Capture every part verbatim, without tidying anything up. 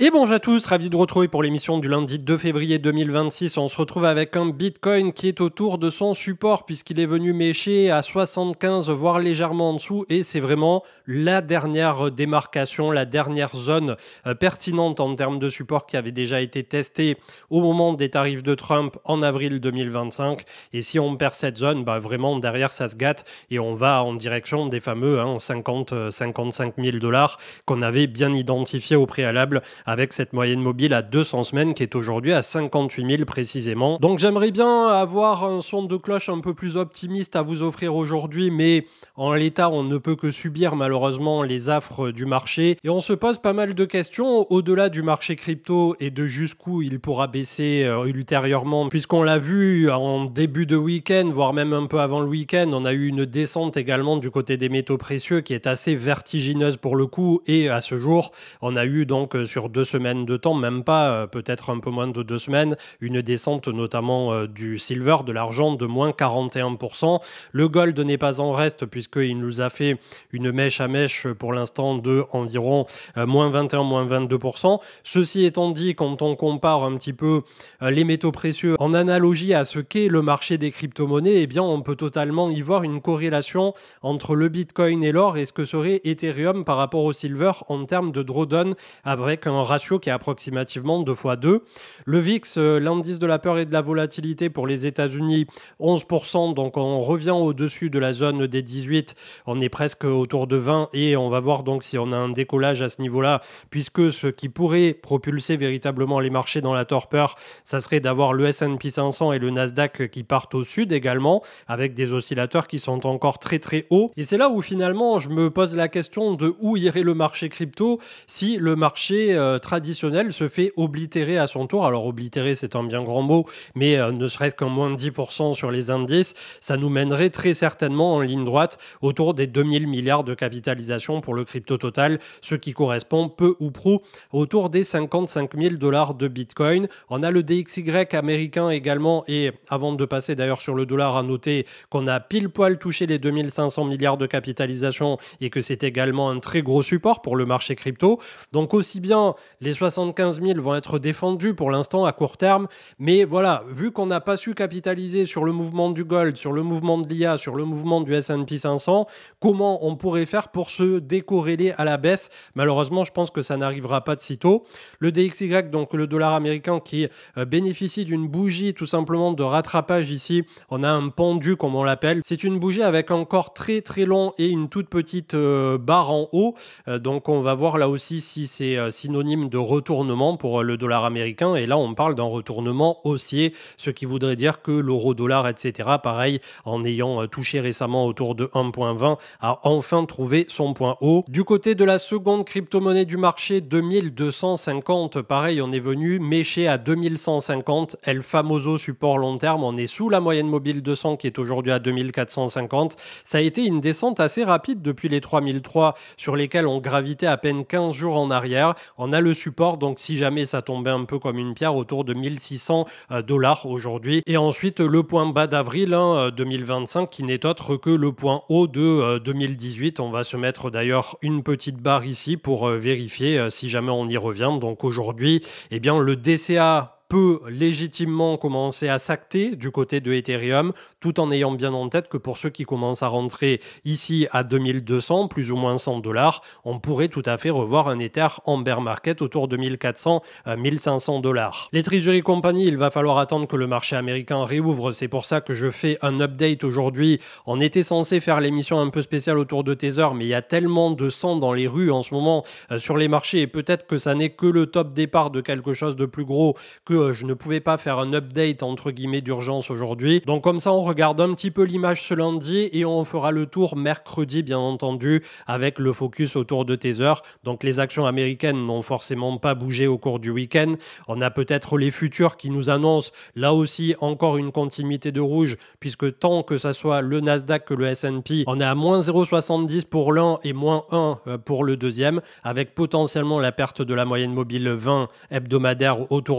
Et bonjour à tous, ravi de retrouver pour l'émission du lundi deux février deux mille vingt-six. On se retrouve avec un Bitcoin qui est autour de son support puisqu'il est venu mécher à soixante-quinze voire légèrement en dessous et c'est vraiment la dernière démarcation, la dernière zone euh, pertinente en termes de support qui avait déjà été testée au moment des tarifs de Trump en avril deux mille vingt-cinq. Et si on perd cette zone, bah vraiment derrière ça se gâte et on va en direction des fameux hein, cinquante à cinquante-cinq mille dollars qu'on avait bien identifiés au préalable, avec cette moyenne mobile à deux cents semaines qui est aujourd'hui à cinquante-huit mille précisément. Donc j'aimerais bien avoir un son de cloche un peu plus optimiste à vous offrir aujourd'hui, mais en l'état on ne peut que subir malheureusement les affres du marché et on se pose pas mal de questions au-delà du marché crypto et de jusqu'où il pourra baisser euh, ultérieurement, puisqu'on l'a vu en début de week-end, voire même un peu avant le week-end, on a eu une descente également du côté des métaux précieux qui est assez vertigineuse pour le coup, et à ce jour on a eu donc sur deux semaines de temps, même pas, euh, peut-être un peu moins de deux semaines, une descente notamment euh, du silver, de l'argent, de moins quarante et un pour cent. Le gold n'est pas en reste puisqu'il nous a fait une mèche à mèche pour l'instant de environ euh, moins vingt et un, moins vingt-deux pour cent. Ceci étant dit, quand on compare un petit peu euh, les métaux précieux en analogie à ce qu'est le marché des crypto-monnaies, eh bien on peut totalement y voir une corrélation entre le Bitcoin et l'or et ce que serait Ethereum par rapport au silver en termes de drawdown, avec un ratio qui est approximativement deux fois deux. Le V I X, euh, l'indice de la peur et de la volatilité pour les États-Unis, onze pour cent, donc on revient au-dessus de la zone des dix-huit, on est presque autour de vingt et on va voir donc si on a un décollage à ce niveau-là, puisque ce qui pourrait propulser véritablement les marchés dans la torpeur, ça serait d'avoir le S and P cinq cents et le Nasdaq qui partent au sud également, avec des oscillateurs qui sont encore très très hauts. Et c'est là où finalement je me pose la question de où irait le marché crypto si le marché euh, traditionnel se fait oblitérer à son tour. Alors oblitérer c'est un bien grand mot, mais euh, ne serait-ce qu'en moins de dix pour cent sur les indices, ça nous mènerait très certainement en ligne droite autour des deux mille milliards de capitalisation pour le crypto total, ce qui correspond peu ou prou autour des cinquante-cinq mille dollars de Bitcoin. On a le D X Y américain également, et avant de passer d'ailleurs sur le dollar, à noter qu'on a pile poil touché les deux mille cinq cents milliards de capitalisation et que c'est également un très gros support pour le marché crypto. Donc aussi bien les soixante-quinze mille vont être défendus pour l'instant à court terme, mais voilà, vu qu'on n'a pas su capitaliser sur le mouvement du gold, sur le mouvement de l'I A, sur le mouvement du S and P cinq cents, comment on pourrait faire pour se décorréler à la baisse? Malheureusement, je pense que ça n'arrivera pas de sitôt. Le D X Y, donc le dollar américain, qui euh, bénéficie d'une bougie tout simplement de rattrapage ici, on a un pendu comme on l'appelle. C'est une bougie avec un corps très très long et une toute petite euh, barre en haut, euh, donc on va voir là aussi si c'est euh, synonyme de retournement pour euh, le dollar américain, et là on parle d'un retournement haussier, ce qui voudrait dire que l'euro-dollar, et cetera, pareil, en ayant euh, touché récemment autour de un virgule vingt, a enfin trouvé son point haut. Du côté de la seconde crypto-monnaie du marché, deux mille deux cent cinquante, pareil, on est venu mécher à deux mille cent cinquante, El Famoso support long terme, on est sous la moyenne mobile deux cents qui est aujourd'hui à deux mille quatre cent cinquante. Ça a été une descente assez rapide depuis les trois mille trois sur lesquels on gravitait à peine quinze jours en arrière. On a le support, donc si jamais ça tombait un peu comme une pierre, autour de mille six cents dollars aujourd'hui. Et ensuite le point bas d'avril hein, deux mille vingt-cinq qui n'est autre que le point haut de euh, deux mille dix-huit. On va se mettre d'ailleurs une petite barre ici pour euh, vérifier euh, si jamais on y revient. Donc aujourd'hui, eh bien le D C A peut légitimement commencer à s'acter du côté de Ethereum, tout en ayant bien en tête que pour ceux qui commencent à rentrer ici à deux mille deux cents, plus ou moins cent dollars, on pourrait tout à fait revoir un Ether en bear market autour de mille quatre cents à mille cinq cents dollars. Les Treasury Company, il va falloir attendre que le marché américain réouvre, c'est pour ça que je fais un update aujourd'hui. On était censé faire l'émission un peu spéciale autour de Tether, mais il y a tellement de sang dans les rues en ce moment euh, sur les marchés, et peut-être que ça n'est que le top départ de quelque chose de plus gros, que je ne pouvais pas faire un update entre guillemets d'urgence aujourd'hui. Donc comme ça on regarde un petit peu l'image ce lundi et on fera le tour mercredi bien entendu avec le focus autour de Tether. Donc les actions américaines n'ont forcément pas bougé au cours du week-end. On a peut-être les futurs qui nous annoncent là aussi encore une continuité de rouge, puisque tant que ça soit le Nasdaq que le S and P, on est à moins zéro virgule soixante-dix pour l'un et moins un pour le deuxième, avec potentiellement la perte de la moyenne mobile vingt hebdomadaire autour du Nasdaq.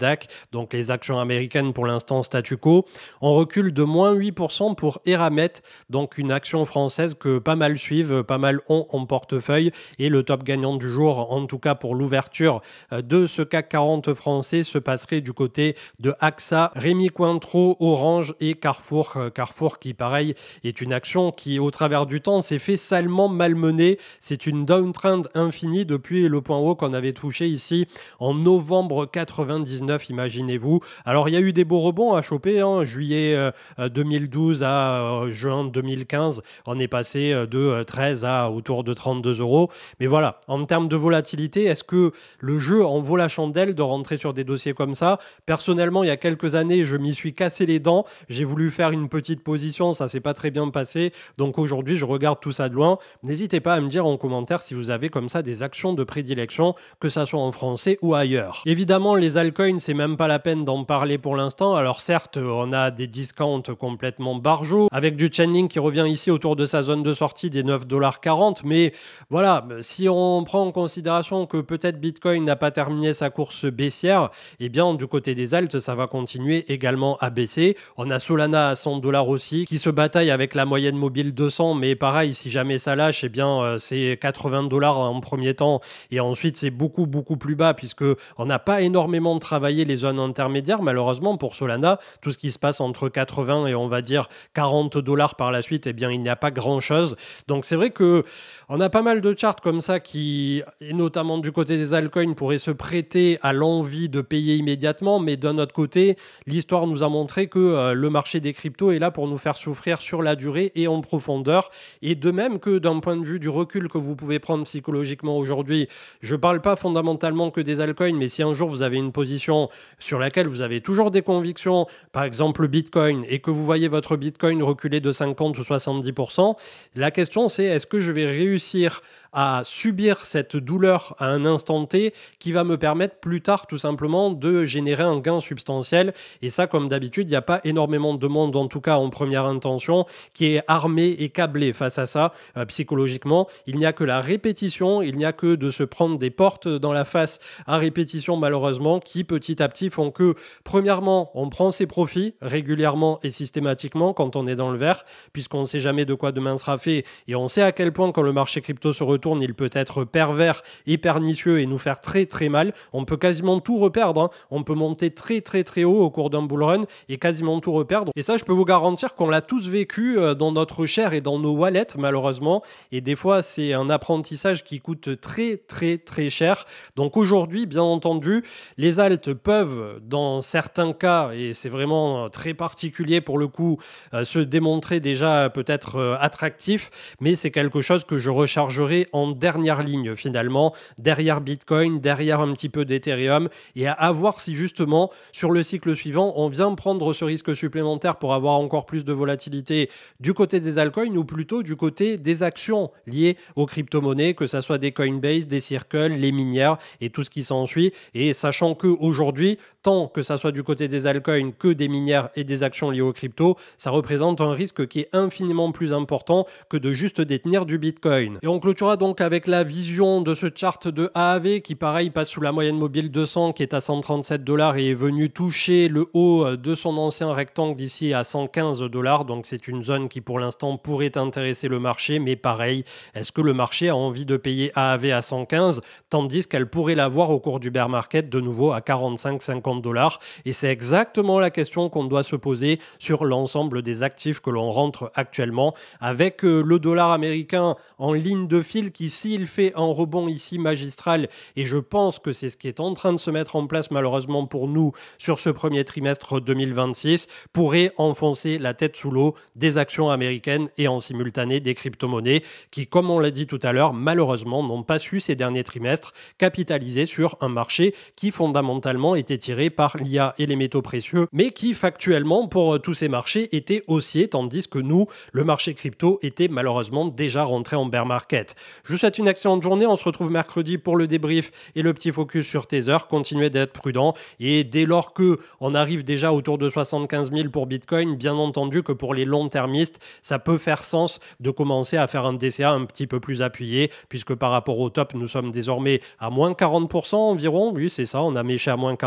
Nasdaq, donc les actions américaines pour l'instant statu quo. On recule de moins huit pour cent pour Eramet, donc une action française que pas mal suivent, pas mal ont en portefeuille. Et le top gagnant du jour, en tout cas pour l'ouverture de ce C A C quarante français, se passerait du côté de A X A, Rémi Cointreau, Orange et Carrefour. Carrefour qui, pareil, est une action qui, au travers du temps, s'est fait salement malmener. C'est une downtrend infinie depuis le point haut qu'on avait touché ici en novembre quatre-vingt-dix-neuf, imaginez-vous. Alors, il y a eu des beaux rebonds à choper, hein. Juillet euh, deux mille douze à euh, juin deux mille quinze, on est passé de treize à autour de trente-deux euros. Mais voilà, en termes de volatilité, est-ce que le jeu en vaut la chandelle de rentrer sur des dossiers comme ça? Personnellement, il y a quelques années, je m'y suis cassé les dents. J'ai voulu faire une petite position, ça s'est pas très bien passé. Donc aujourd'hui, je regarde tout ça de loin. N'hésitez pas à me dire en commentaire si vous avez comme ça des actions de prédilection, que ça soit en français ou ailleurs. Évidemment, les altcoins, c'est même pas la peine d'en parler pour l'instant. Alors certes, on a des discounts complètement barjots, avec du Chainlink qui revient ici autour de sa zone de sortie des neuf dollars quarante. Mais voilà, si on prend en considération que peut-être Bitcoin n'a pas terminé sa course baissière, eh bien du côté des alts, ça va continuer également à baisser. On a Solana à cent dollars aussi, qui se bataille avec la moyenne mobile deux cents, mais pareil, si jamais ça lâche, eh bien euh, c'est quatre-vingts dollars en premier temps, et ensuite c'est beaucoup beaucoup plus bas, puisque on n'a pas énormément travaillé les zones intermédiaires, malheureusement pour Solana. Tout ce qui se passe entre quatre-vingts et on va dire quarante dollars par la suite, eh bien il n'y a pas grand chose. Donc c'est vrai que on a pas mal de charts comme ça qui, et notamment du côté des altcoins, pourraient se prêter à l'envie de payer immédiatement, mais d'un autre côté, l'histoire nous a montré que euh, le marché des cryptos est là pour nous faire souffrir sur la durée et en profondeur. Et de même que d'un point de vue du recul que vous pouvez prendre psychologiquement aujourd'hui, je ne parle pas fondamentalement que des altcoins, mais si un jour vous avez une position sur laquelle vous avez toujours des convictions, par exemple le Bitcoin, et que vous voyez votre Bitcoin reculer de cinquante ou soixante-dix pour cent, la question c'est, est-ce que je vais réussir à subir cette douleur à un instant T qui va me permettre plus tard tout simplement de générer un gain substantiel? Et ça, comme d'habitude, il n'y a pas énormément de monde, en tout cas en première intention, qui est armé et câblé face à ça euh, psychologiquement. Il n'y a que la répétition, il n'y a que de se prendre des portes dans la face à répétition malheureusement, qui petit à petit font que, premièrement, on prend ses profits régulièrement et systématiquement quand on est dans le vert, puisqu'on ne sait jamais de quoi demain sera fait, et on sait à quel point quand le marché crypto se retourne, il peut être pervers et pernicieux et nous faire très très mal. On peut quasiment tout reperdre, hein. On peut monter très très très haut au cours d'un bull run et quasiment tout reperdre. Et ça, je peux vous garantir qu'on l'a tous vécu dans notre chair et dans nos wallets malheureusement. Et des fois, c'est un apprentissage qui coûte très très très cher. Donc aujourd'hui, bien entendu, les alts peuvent, dans certains cas, et c'est vraiment très particulier pour le coup, euh, se démontrer déjà peut-être euh, attractif, mais c'est quelque chose que je rechargerai en dernière ligne finalement, derrière Bitcoin, derrière un petit peu d'Ethereum, et à, à voir si justement sur le cycle suivant on vient prendre ce risque supplémentaire pour avoir encore plus de volatilité du côté des altcoins ou plutôt du côté des actions liées aux crypto-monnaies, que ce soit des Coinbase, des Circle, les minières et tout ce qui s'ensuit. Et sachant qu'aujourd'hui, tant que ça soit du côté des altcoins que des minières et des actions liées aux cryptos, ça représente un risque qui est infiniment plus important que de juste détenir du Bitcoin. Et on clôturera donc avec la vision de ce chart de A A V qui pareil passe sous la moyenne mobile deux cents qui est à cent trente-sept dollars et est venu toucher le haut de son ancien rectangle ici à cent quinze dollars. Donc c'est une zone qui pour l'instant pourrait intéresser le marché, mais pareil, est-ce que le marché a envie de payer A A V à cent quinze tandis qu'elle pourrait l'avoir au cours du bear market de nouveau à quarante-cinq à cinquante dollars? Et c'est exactement la question qu'on doit se poser sur l'ensemble des actifs que l'on rentre actuellement, avec le dollar américain en ligne de fil qui, s'il fait un rebond ici magistral, et je pense que c'est ce qui est en train de se mettre en place malheureusement pour nous sur ce premier trimestre deux mille vingt-six, pourrait enfoncer la tête sous l'eau des actions américaines et en simultané des crypto-monnaies qui, comme on l'a dit tout à l'heure, malheureusement n'ont pas su ces derniers trimestres capitaliser sur un marché qui fondamentalement était tiré par l'I A et les métaux précieux, mais qui factuellement pour tous ces marchés était haussier, tandis que nous, le marché crypto était malheureusement déjà rentré en bear market. Je vous souhaite une excellente journée, on se retrouve mercredi pour le débrief et le petit focus sur Tether. Continuez d'être prudent et dès lors que on arrive déjà autour de soixante-quinze mille pour Bitcoin, bien entendu que pour les long-termistes, ça peut faire sens de commencer à faire un D C A un petit peu plus appuyé, puisque par rapport au top, nous sommes désormais à moins quarante pour cent environ, oui c'est ça, on a méché à moins quarante,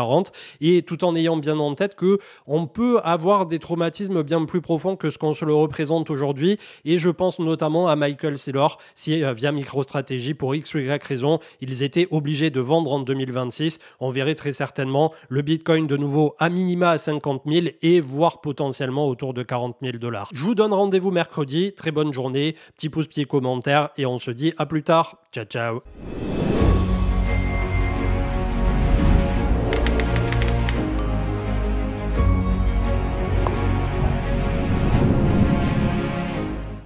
et tout en ayant bien en tête que on peut avoir des traumatismes bien plus profonds que ce qu'on se le représente aujourd'hui. Et je pense notamment à Michael Saylor, si euh, via MicroStrategy, pour X ou Y raison, ils étaient obligés de vendre en deux mille vingt-six. On verrait très certainement le Bitcoin de nouveau à minima à cinquante mille et voire potentiellement autour de quarante mille dollars. Je vous donne rendez-vous mercredi. Très bonne journée. Petit pouce, petit commentaire et on se dit à plus tard. Ciao, ciao.